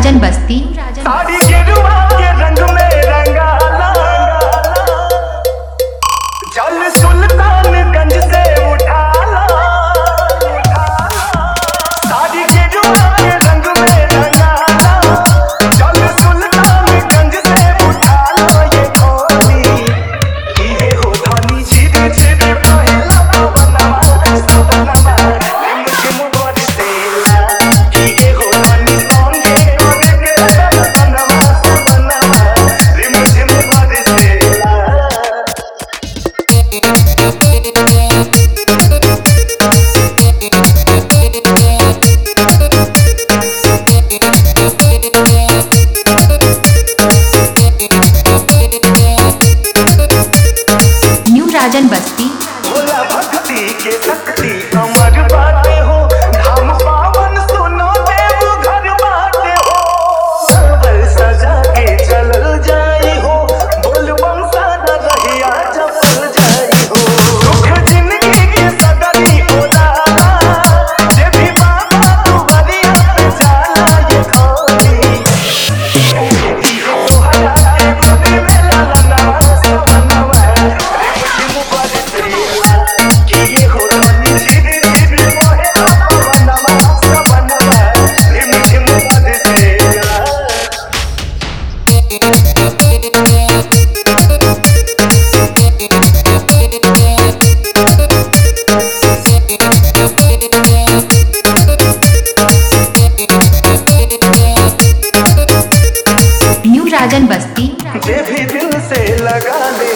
राजन बस्ती साड़ी गिरुआ के रंग में रंगाला जल सुल्तानगंज से उठाला साड़ी गिरुआ के रंग में रंगाला जल सुल्तानगंज से उठाला ये खोली ये हो धनी सीधे सीधे पहला बनवा सपनवा रिमझिम बरसेला ये हो धनी संगे राजन बस्ती भोला भक्ति के शक्ति अमर बाटे हो धाम पावन सुनो देव घर बाटे हो सरवर सजा के चलल जाई हो बोल बंसाना रहिया चपल जाई हो दुख जिंदगी के सगरी होला जे भी बाबा तू बलिया पे जाला ये खोली तोहरा के गोदी में लाला सपनवा राजन बस्ती जे भी दिल से लगा ले